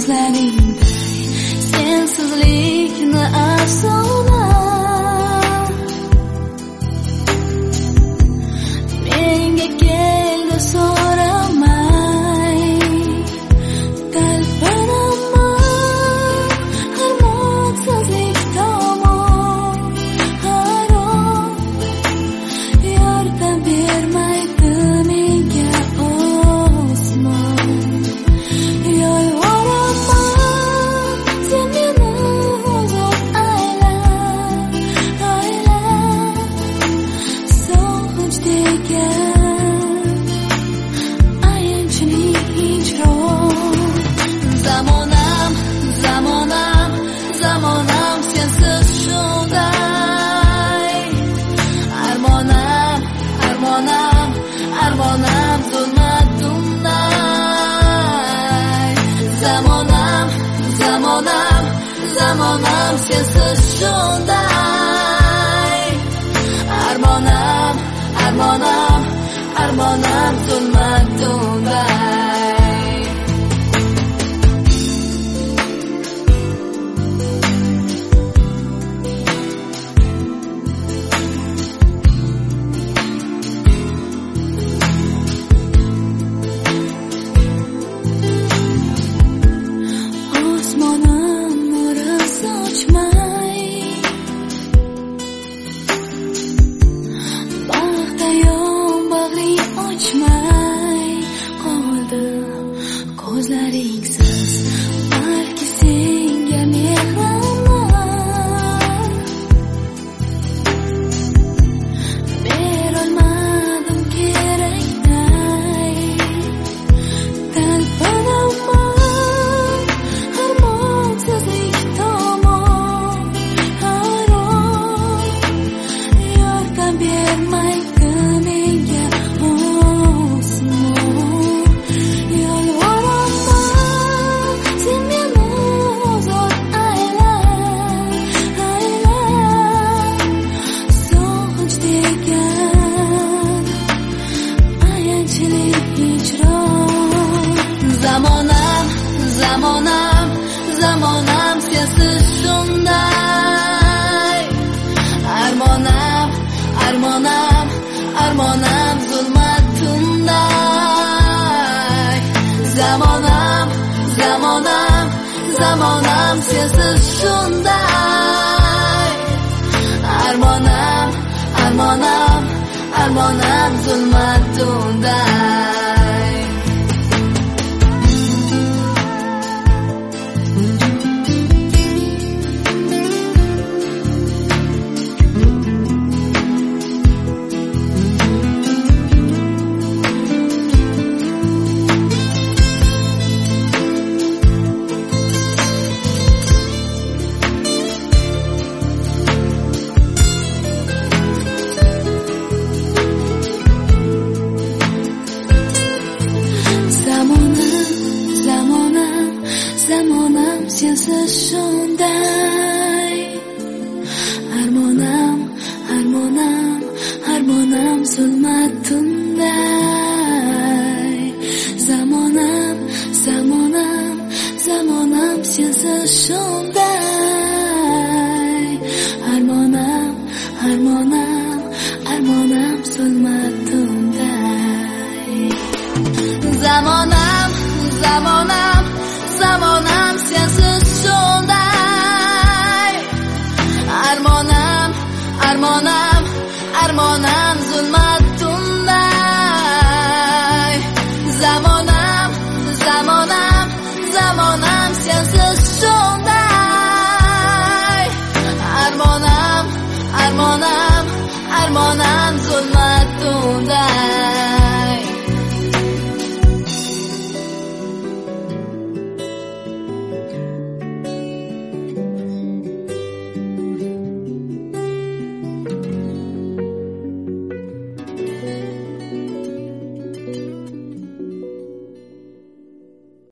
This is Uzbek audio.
ko'zlaringday sensizlikni afsona. Menga keldi so'ramay, talpanaman harmodsizlik tomon. Harom yordam bermaydi menga osmon. Yolvoraman, sen meni uzoq ayla, sog'inch degan ayanchli hijron. Zamonam, zamonam, zamonam sensiz shunday. Armonam, armonam, armonam zulmatumday. Zamonam, zamonam, zamonam sensiz shunday. Armonam, armonam, armonam zulmatumday. Osmonim nuri sochmay, baxtayom bag'ri ochmay qoldim ko'zlaringsiz. Balki senga mehraman berolmadim kerakday. Talpanaman harmodsizlik tomon. Harom yordam bermaydi menga osmon. Yolvoraman, sen meni uzoq ayla, sog'inch degan ayanchli hijron. Zamonam, zamonam, zamonam sensiz shunday. Armonam, armonam, armonam zulmatumday. Zamonam, zamonam, zamonam sensiz shunday. Armonam, armonam, armonam zulmatumday. Zamonam, zamonam sensiz shunday. Armonam, armonam, armonam zulmatumday. Zamonam, zamonam, zamonam sensiz shunday.